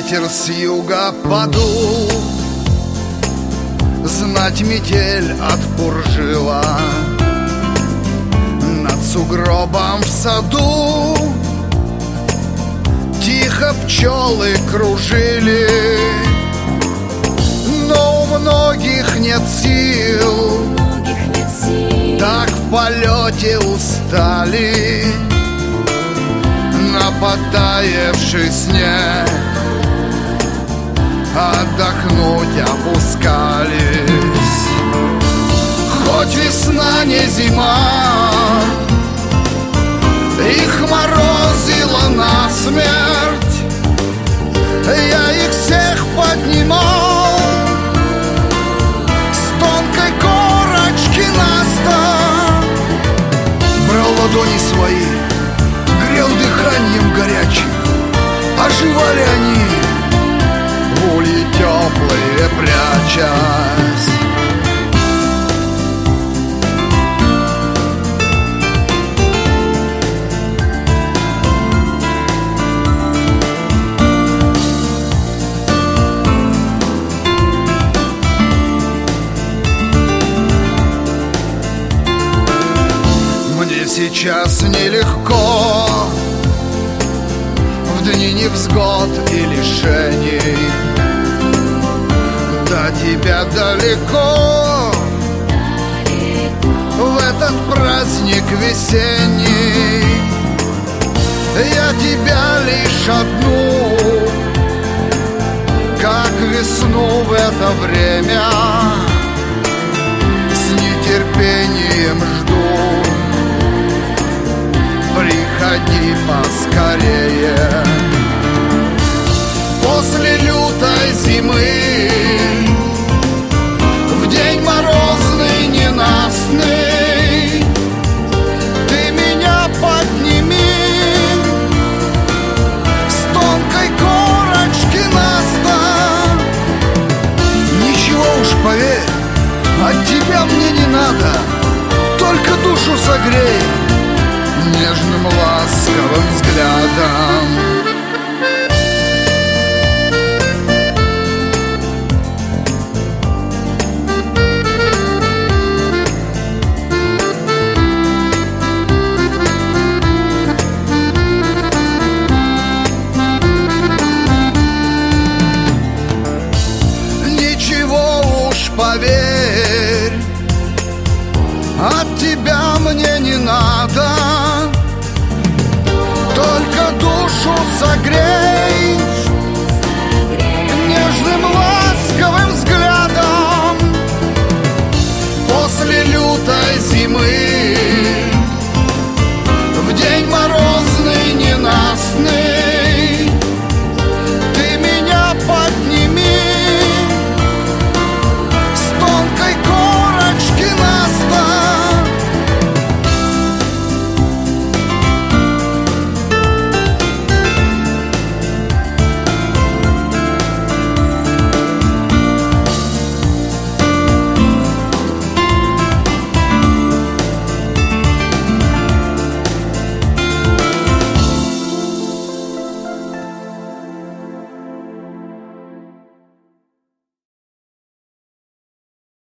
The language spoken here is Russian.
ветер с юга подул, знать метель отпуржила. Над сугробом в саду тихо пчелы кружили, но у многих нет сил, так в полете устали. На потаявший снег отдохнуть опускались. Хоть весна не зима, их морозило насмерть, я их всех поднимал с тонкой корочки наста, брал ладони свои, грел дыханием горячим, оживали они в улье теплые прячась. Мне сейчас нелегко в дни невзгод и лишений, до тебя далеко в этот праздник весенний. Я тебя лишь одну, как весну в это время, с нетерпением жду. Приходи поскорее. После лютой зимы, в день морозный ненастный, ты меня подними с тонкой корочки наста. Ничего уж, поверь, от тебя мне не надо, только душу согрей нежным ласковым взглядом.